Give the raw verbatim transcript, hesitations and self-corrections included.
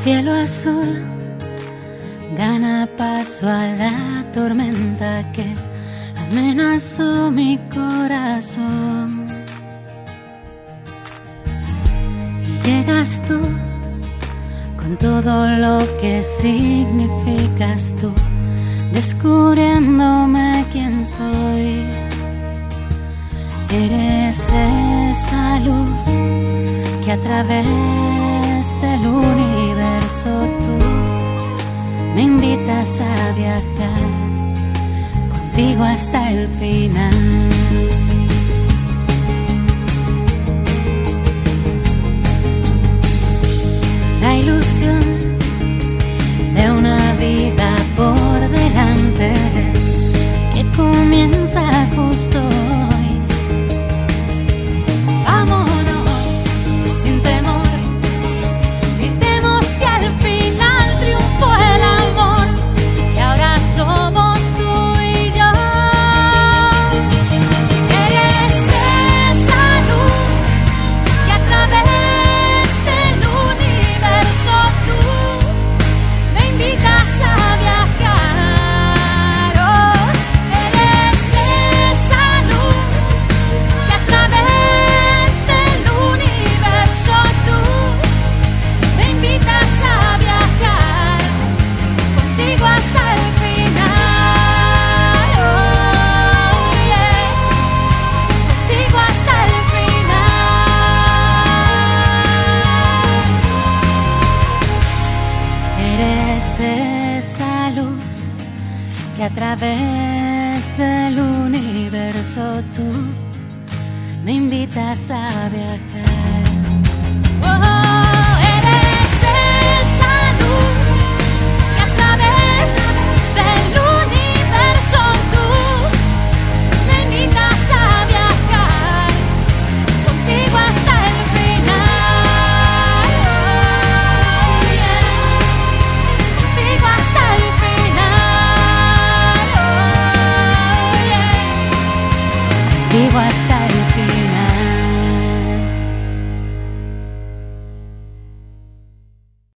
cielo azul gana paso a la tormenta que amenazó mi corazón. Y llegas tú con todo lo que significas tú, descubriéndome quién soy. Eres esa luz que a través del universo tú me invitas a viajar contigo hasta el final. La ilusión de una vida por delante que comienza justo hoy. Vámonos sin temor, gritemos que al final triunfó el amor, y ahora somos tú y yo. Eres esa luz que a través del universo tú me invitas a viajar. Oh, eres esa luz que a través del universo tú me invitas a viajar contigo hasta el final. Oh, yeah. Contigo hasta el final. Eres esa luz que a través del universo tú me invitas a viajar. Oh,